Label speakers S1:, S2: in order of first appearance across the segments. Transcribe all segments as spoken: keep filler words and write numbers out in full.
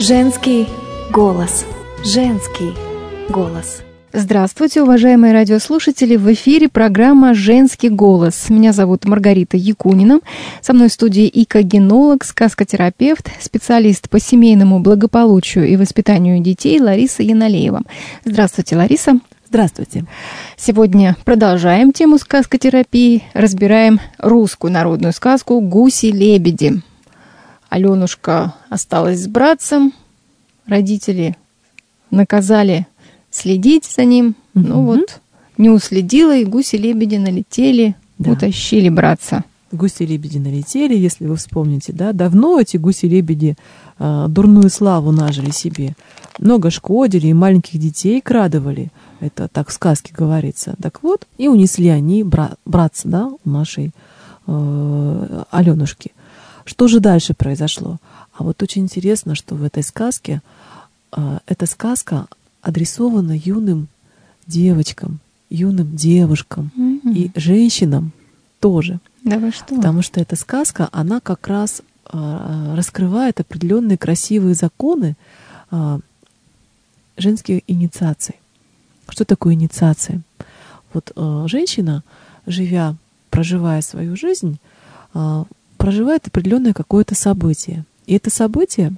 S1: Женский голос. Женский голос.
S2: Здравствуйте, уважаемые радиослушатели! В эфире программа «Женский голос». Меня зовут Маргарита Якунина. Со мной в студии икогенолог, сказкотерапевт, специалист по семейному благополучию и воспитанию детей Лариса Яналеева. Здравствуйте, Лариса.
S3: Здравствуйте.
S2: Сегодня продолжаем тему сказкотерапии. Разбираем русскую народную сказку «Гуси-лебеди». Аленушка осталась с братцем. Родители наказали следить за ним. Mm-hmm. Ну вот, не уследила, и гуси-лебеди налетели, да. Утащили братца.
S3: Гуси-лебеди налетели, если вы вспомните, да, давно эти гуси-лебеди э, дурную славу нажили себе. Много шкодили и маленьких детей крадывали. Это так в сказке говорится. Так вот, и унесли они бра- братца, да, у нашей э, Аленушки. Что же дальше произошло? А вот очень интересно, что в этой сказке, э, эта сказка адресована юным девочкам, юным девушкам mm-hmm. и женщинам тоже.
S2: Да вы что?
S3: Потому что эта сказка, она как раз э, раскрывает определенные красивые законы э, женских инициаций. Что такое инициация? Вот э, женщина, живя, проживая свою жизнь, э, проживает определенное какое-то событие. И это событие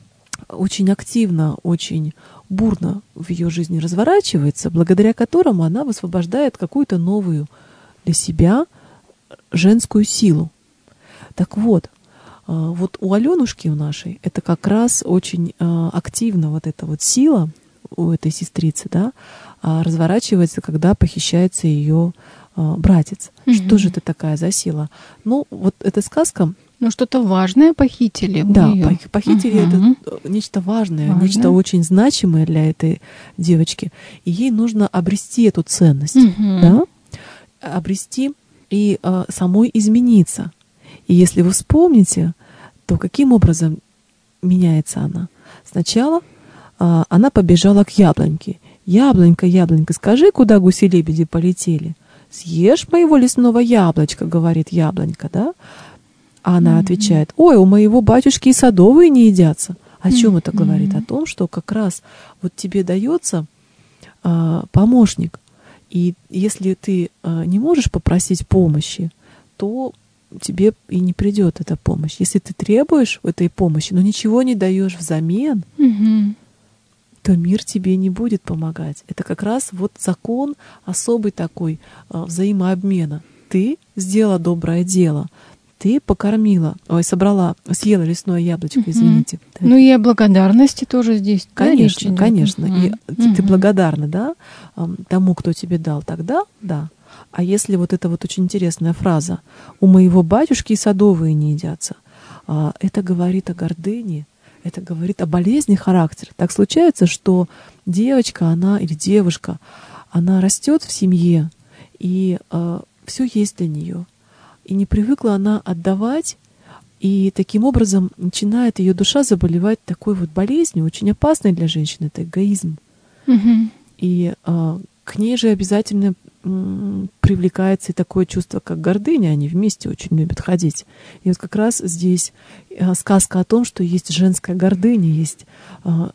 S3: очень активно, очень бурно в ее жизни разворачивается, благодаря которому она высвобождает какую-то новую для себя женскую силу. Так вот, вот у Аленушки, у нашей, это как раз очень активно вот эта вот сила у этой сестрицы, да, разворачивается, когда похищается ее братец. Mm-hmm. Что же это такая за сила? Ну, вот эта сказка...
S2: Ну, что-то важное похитили.
S3: Да,
S2: её.
S3: похитили
S2: Uh-huh.
S3: это нечто важное,
S2: Важно.
S3: Нечто очень значимое для этой девочки. И ей нужно обрести эту ценность,
S2: uh-huh.
S3: да? Обрести и а, самой измениться. И если вы вспомните, то каким образом меняется она? Сначала а, она побежала к яблоньке. Яблонька, яблонька, скажи, куда гуси-лебеди полетели? Съешь моего лесного яблочка, говорит яблонька, да? А она mm-hmm. отвечает: ой, у моего батюшки и садовые не едятся. О чем mm-hmm. это говорит? О том, что как раз вот тебе дается а, помощник. И если ты а, не можешь попросить помощи, то тебе и не придет эта помощь. Если ты требуешь этой помощи, но ничего не даешь взамен,
S2: mm-hmm.
S3: то мир тебе не будет помогать. Это как раз вот закон особый такой а, взаимообмена. Ты сделала доброе дело. Ты покормила, ой, собрала, съела лесное яблочко, uh-huh. извините.
S2: Ну и о благодарности тоже здесь.
S3: Конечно,
S2: да,
S3: конечно.
S2: Uh-huh.
S3: И uh-huh. ты благодарна, да, тому, кто тебе дал, тогда, да. А если вот эта вот очень интересная фраза: «У моего батюшки и садовые не едятся», это говорит о гордыне, это говорит о болезни характера. Так случается, что девочка, она или девушка, она растет в семье, и э, все есть для нее. И не привыкла она отдавать, и таким образом начинает ее душа заболевать такой вот болезнью, очень опасной для женщины, это эгоизм.
S2: Mm-hmm.
S3: И а, к ней же обязательно м, привлекается и такое чувство, как гордыня, они вместе очень любят ходить. И вот как раз здесь а, сказка о том, что есть женская гордыня, есть а,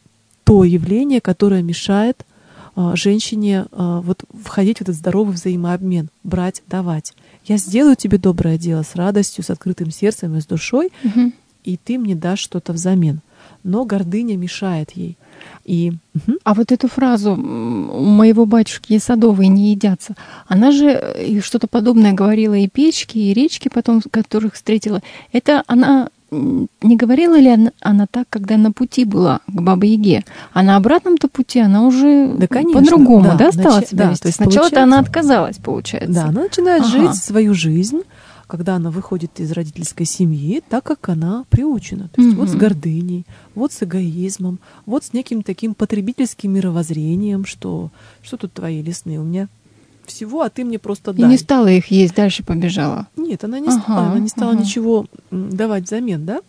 S3: то явление, которое мешает а, женщине а, вот входить в этот здоровый взаимообмен, брать, давать. Я сделаю тебе доброе дело с радостью, с открытым сердцем и с душой, угу. и ты мне дашь что-то взамен. Но гордыня мешает ей. И, угу.
S2: А вот эту фразу «у моего батюшки и садовые не едятся», она же что-то подобное говорила и печки, и речки потом, которых встретила. Это она... Не говорила ли она, она так, когда на пути была к Бабе-Яге? А на обратном-то пути она уже да, конечно, по-другому, да, да стала нач... себя
S3: да,
S2: вести?
S3: То есть
S2: сначала-то она отказалась, получается.
S3: Да, она начинает
S2: ага.
S3: жить свою жизнь, когда она выходит из родительской семьи, так как она приучена. То есть угу. вот с гордыней, вот с эгоизмом, вот с неким таким потребительским мировоззрением, что что тут твои лесные, у меня всего, а ты мне просто дай.
S2: И не стала их есть, дальше побежала.
S3: Нет, она не
S2: ага,
S3: стала, она не стала
S2: ага.
S3: ничего давать взамен, да?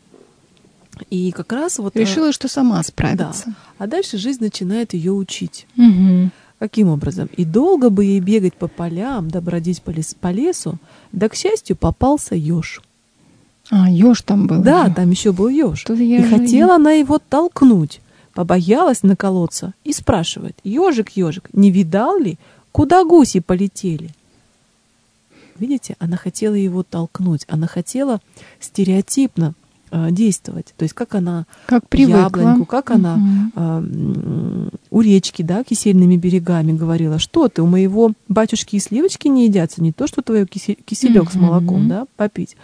S3: И как раз вот...
S2: Решила, что сама справится.
S3: Да. А дальше жизнь начинает ее учить.
S2: Угу.
S3: Каким образом? И долго бы ей бегать по полям, да бродить по, лес, по лесу, да, к счастью, попался еж.
S2: А, еж там был.
S3: Да,
S2: же.
S3: там еще был еж.
S2: И
S3: же... хотела она его толкнуть, побоялась наколоться и спрашивает: ежик, ежик, не видал ли, куда гуси полетели? Видите, она хотела его толкнуть, она хотела стереотипно э, действовать. То есть как она
S2: как привыкла.
S3: Яблоньку, как угу. она э, у речки, да, кисельными берегами говорила: что ты, у моего батюшки и сливочки не едятся, не то, что твой киселек угу. с молоком, да, попить.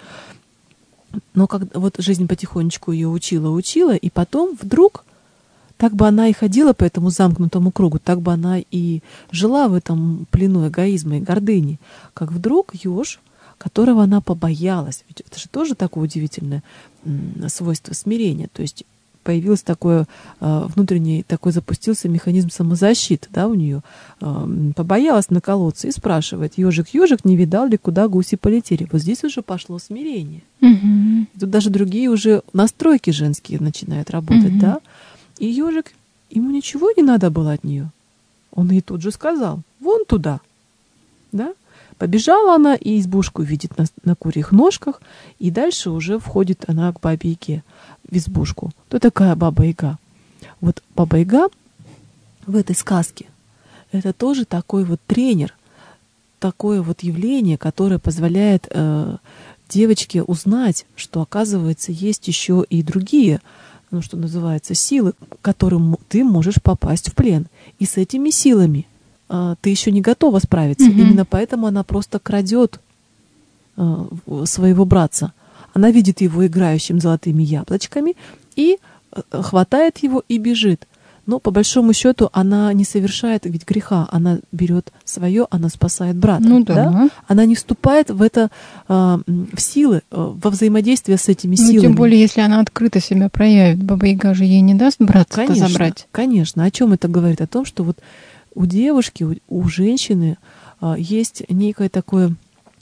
S3: Но когда вот жизнь потихонечку ее учила, учила, и потом вдруг так бы она и ходила по этому замкнутому кругу, так бы она и жила в этом плену эгоизма и гордыни, как вдруг еж, которого она побоялась, ведь это же тоже такое удивительное свойство смирения, то есть появилось такое внутренний, такой запустился механизм самозащиты, да, у нее, побоялась наколоться и спрашивает: ежик, ежик, не видал ли, куда гуси полетели? Вот здесь уже пошло смирение.
S2: Угу.
S3: Тут даже другие уже настройки женские начинают работать, угу. да. И ежик, ему ничего не надо было от нее. Он ей тут же сказал: вон туда. Да? Побежала она и избушку видит на, на курьих ножках, и дальше уже входит она к бабе-яге в избушку. Кто такая баба-яга? Вот баба-яга в этой сказке — это тоже такой вот тренер, такое вот явление, которое позволяет э, девочке узнать, что, оказывается, есть еще и другие, ну, что называется, силы, к которым ты можешь попасть в плен. И с этими силами э, ты еще не готова справиться. Mm-hmm. Именно поэтому она просто крадет э, своего братца. Она видит его играющим золотыми яблочками и э, хватает его и бежит. Но по большому счету она не совершает ведь греха. Она берет свое, она спасает брата.
S2: Ну, да.
S3: Да? Она не вступает в это, э, в силы, э, во взаимодействие с этими
S2: ну,
S3: силами.
S2: Тем более, если она открыто себя проявит, Баба-Яга же ей не даст брата-то забрать.
S3: Конечно. О чем это говорит? О том, что вот у девушки, у, у женщины э, есть некое такое,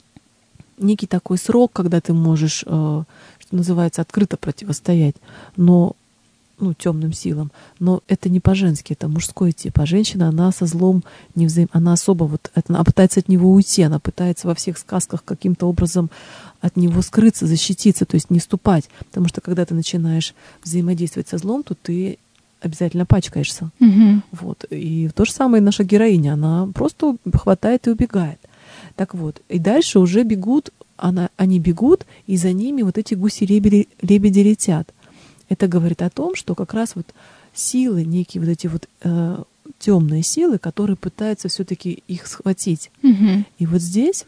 S3: некий такой срок, когда ты можешь, э, что называется, открыто противостоять. Но ну, темным силам, но это не по-женски, это мужской тип. А женщина, она со злом не взаим... она особо вот, она пытается от него уйти, она пытается во всех сказках каким-то образом от него скрыться, защититься, то есть не ступать. Потому что когда ты начинаешь взаимодействовать со злом, то ты обязательно пачкаешься.
S2: Угу.
S3: Вот. И то же самое наша героиня, она просто хватает и убегает. Так вот, и дальше уже бегут, она, они бегут, и за ними вот эти гуси-лебеди лебеди летят. Это говорит о том, что как раз вот силы, некие вот эти вот э, темные силы, которые пытаются все-таки их схватить.
S2: Угу.
S3: И вот здесь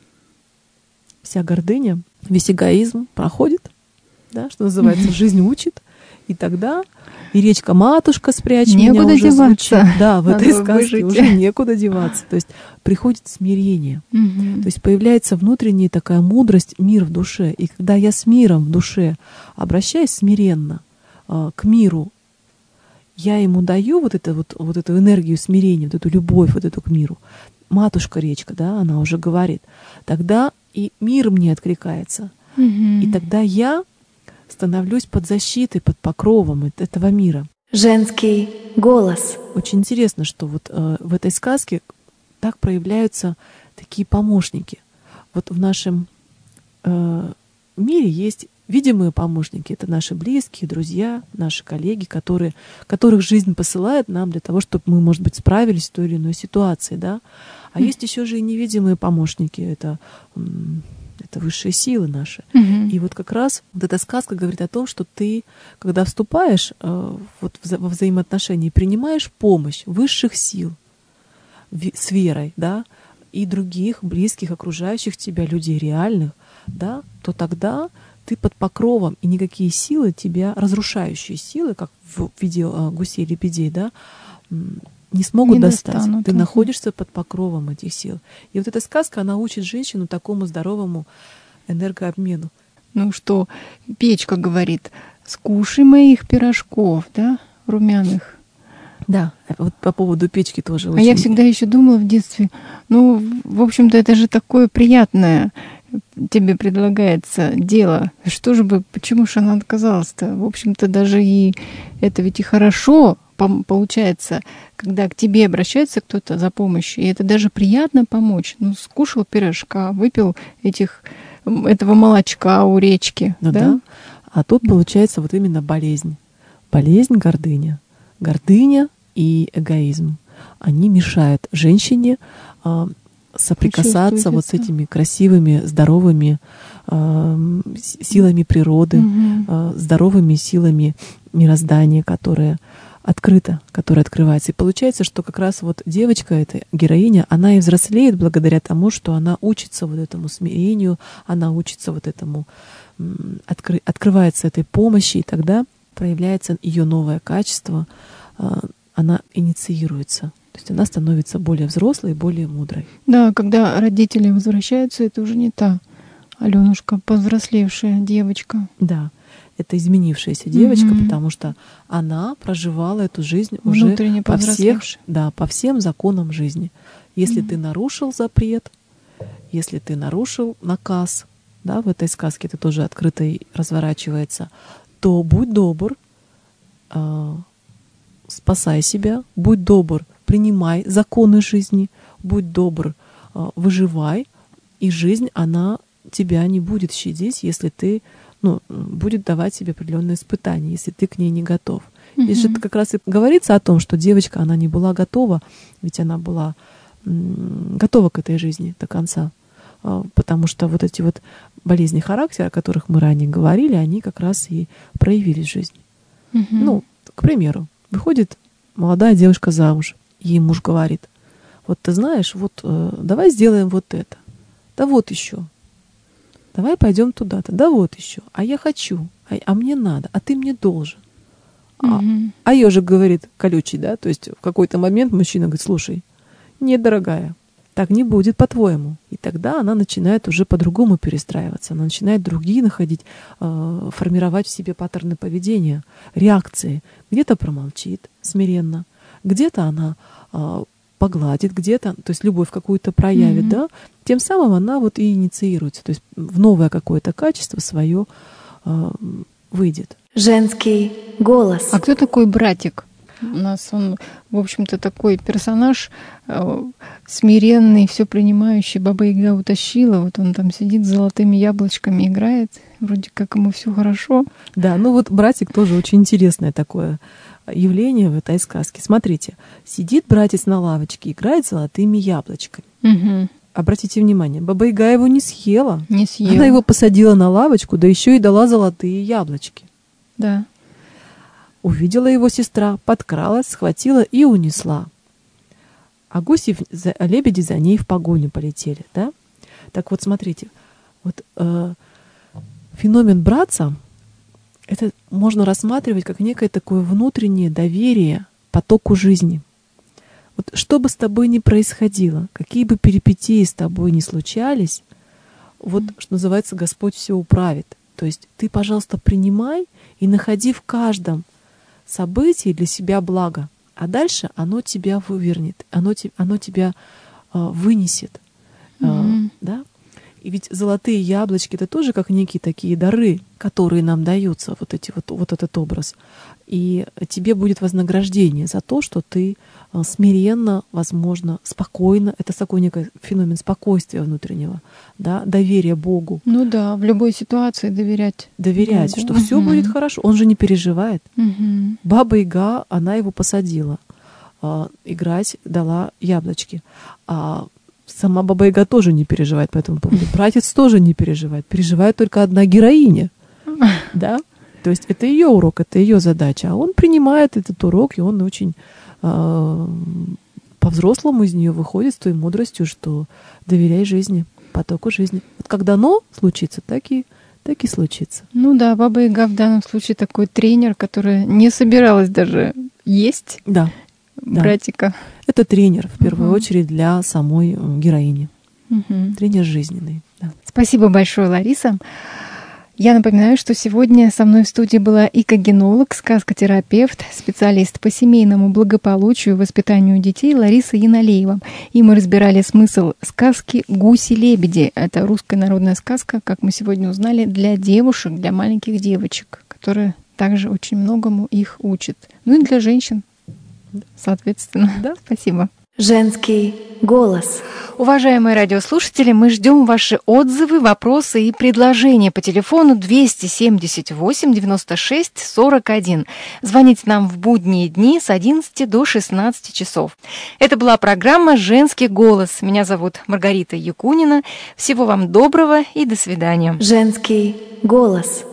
S3: вся гордыня, весь эгоизм проходит, да, что называется, угу. жизнь учит, и тогда и речка «Матушка, спрячь
S2: некуда
S3: меня» уже
S2: деваться.
S3: звучит. Да, в
S2: Надо
S3: этой сказке
S2: выжить.
S3: Уже некуда деваться. То есть приходит смирение.
S2: Угу.
S3: То есть появляется внутренняя такая мудрость, мир в душе. И когда я с миром в душе обращаюсь смиренно к миру, я ему даю вот, это, вот, вот эту энергию смирения, вот эту любовь вот эту к миру. Матушка речка, да, она уже говорит. Тогда и мир мне откликается.
S2: Угу.
S3: И тогда я становлюсь под защитой, под покровом этого мира.
S1: Женский голос.
S3: Очень интересно, что вот э, в этой сказке так проявляются такие помощники. Вот в нашем э, мире есть видимые помощники. Это наши близкие, друзья, наши коллеги, которые, которых жизнь посылает нам для того, чтобы мы, может быть, справились с той или иной ситуацией. Да? А mm. есть еще же и невидимые помощники. Это, это высшие силы наши.
S2: Mm-hmm.
S3: И вот как раз вот эта сказка говорит о том, что ты, когда вступаешь э, вот во взаимоотношения, принимаешь помощь высших сил с верой, да, и других близких, окружающих тебя людей реальных, да, то тогда ты под покровом, и никакие силы тебя, разрушающие силы, как в виде э, гусей-лебедей, да, не смогут не достать. Достанут. Ты находишься под покровом этих сил. И вот эта сказка, она учит женщину такому здоровому энергообмену.
S2: Ну что, Печка говорит: скушай моих пирожков, да, румяных.
S3: Да, вот по поводу печки тоже.
S2: А
S3: очень...
S2: я всегда еще думала в детстве, ну, в общем-то, это же такое приятное тебе предлагается дело. Что же бы, почему же она отказалась-то? В общем-то, даже и это ведь и хорошо получается, когда к тебе обращается кто-то за помощью, и это даже приятно помочь. Ну, скушал пирожка, выпил этих этого молочка у речки.
S3: Ну,
S2: да?
S3: да. А тут получается вот именно болезнь. Болезнь, гордыня. Гордыня и эгоизм. Они мешают женщине э, соприкасаться вот с этими красивыми, здоровыми э, силами природы, угу. э, здоровыми силами мироздания, которые открыто, которая открывается. И получается, что как раз вот девочка, эта героиня, она и взрослеет благодаря тому, что она учится вот этому смирению, она учится вот этому, откры, открывается этой помощи, и тогда проявляется ее новое качество, она инициируется. То есть она становится более взрослой и более мудрой.
S2: Да, когда родители возвращаются, это уже не та Алёнушка, повзрослевшая девочка.
S3: Да. Это изменившаяся девочка, mm-hmm. потому что она проживала эту жизнь уже по, всех, да, по всем законам жизни. Если mm-hmm. ты нарушил запрет, если ты нарушил наказ, да, в этой сказке это тоже открыто и разворачивается, то будь добр, э, спасай себя, будь добр, принимай законы жизни, будь добр, э, выживай, и жизнь, она тебя не будет щадить, если ты ну, будет давать себе определенные испытания, если ты к ней не готов. Mm-hmm. Здесь же как раз и говорится о том, что девочка, она не была готова, ведь она была м- готова к этой жизни до конца. А, потому что вот эти вот болезни характера, о которых мы ранее говорили, они как раз и проявились в жизни. Mm-hmm. Ну, к примеру, выходит молодая девушка замуж, ей муж говорит: вот ты знаешь, вот э, давай сделаем вот это, да вот еще. Давай пойдем туда-то. Да вот еще. А я хочу. А, а мне надо. А ты мне должен. Mm-hmm. А, а ежик говорит, колючий, да? То есть в какой-то момент мужчина говорит: слушай, нет, дорогая, так не будет, по-твоему. И тогда она начинает уже по-другому перестраиваться. Она начинает другие находить, э, формировать в себе паттерны поведения, реакции. Где-то промолчит смиренно, где-то она э, погладит, где-то, то есть любовь какую-то проявит, mm-hmm. да, тем самым она вот и инициируется, то есть в новое какое-то качество свое э, выйдет.
S1: Женский голос.
S2: А кто такой братик? У нас он, в общем-то, такой персонаж э, смиренный, все принимающий. Баба-Яга утащила, вот он там сидит с золотыми яблочками, играет, вроде как ему все хорошо.
S3: Да, ну вот братик тоже очень интересное такое явление в этой сказке. Смотрите, сидит братец на лавочке, играет золотыми яблочками.
S2: Угу.
S3: Обратите внимание, Баба-Яга его не съела.
S2: Не съела.
S3: Она его посадила на лавочку, да еще и дала золотые яблочки.
S2: Да.
S3: Увидела его сестра, подкралась, схватила и унесла. А гуси, лебеди за ней в погоню полетели, да? Так вот, смотрите, вот э, феномен братца, это можно рассматривать как некое такое внутреннее доверие потоку жизни. Вот что бы с тобой ни происходило, какие бы перипетии с тобой ни случались, вот, что называется, Господь все управит. То есть ты, пожалуйста, принимай и находи в каждом событии для себя благо, а дальше оно тебя вывернет, оно, оно тебя э, вынесет. Mm-hmm. Э, да? И ведь золотые яблочки — это тоже как некие такие дары, которые нам даются, вот, эти, вот, вот этот образ. И тебе будет вознаграждение за то, что ты смиренно, возможно, спокойно, это такой некий феномен спокойствия внутреннего, да, доверия Богу.
S2: Ну да, в любой ситуации доверять.
S3: Доверять,
S2: Богу.
S3: что все
S2: Угу.
S3: будет хорошо. Он же не переживает.
S2: Угу.
S3: Баба-Яга, она его посадила, э, играть дала яблочки. А сама Баба-Яга тоже не переживает по этому поводу. Братец тоже не переживает. Переживает только одна героиня. Да? То есть это ее урок, это ее задача. А он принимает этот урок, и он очень э, по-взрослому из нее выходит с той мудростью, что доверяй жизни, потоку жизни. Вот когда «но» случится, так и, так и случится.
S2: Ну да, Баба-Яга в данном случае такой тренер, который не собиралась даже есть
S3: да,
S2: братика.
S3: Да. Это тренер, в первую
S2: угу.
S3: очередь, для самой героини.
S2: Угу.
S3: Тренер жизненный. Да.
S2: Спасибо большое, Лариса. Я напоминаю, что сегодня со мной в студии была икогенолог, сказкотерапевт, специалист по семейному благополучию и воспитанию детей Лариса Яналеева. И мы разбирали смысл сказки «Гуси-лебеди». Это русская народная сказка, как мы сегодня узнали, для девушек, для маленьких девочек, которые также очень многому их учат. Ну и для женщин, соответственно.
S3: Да.
S2: Спасибо.
S1: Женский голос.
S2: Уважаемые радиослушатели, мы ждем ваши отзывы, вопросы и предложения по телефону двести семьдесят восемь девяносто шесть сорок один. Звоните нам в будние дни с одиннадцати до шестнадцати часов. Это была программа «Женский голос». Меня зовут Маргарита Якунина. Всего вам доброго и до свидания.
S1: Женский голос.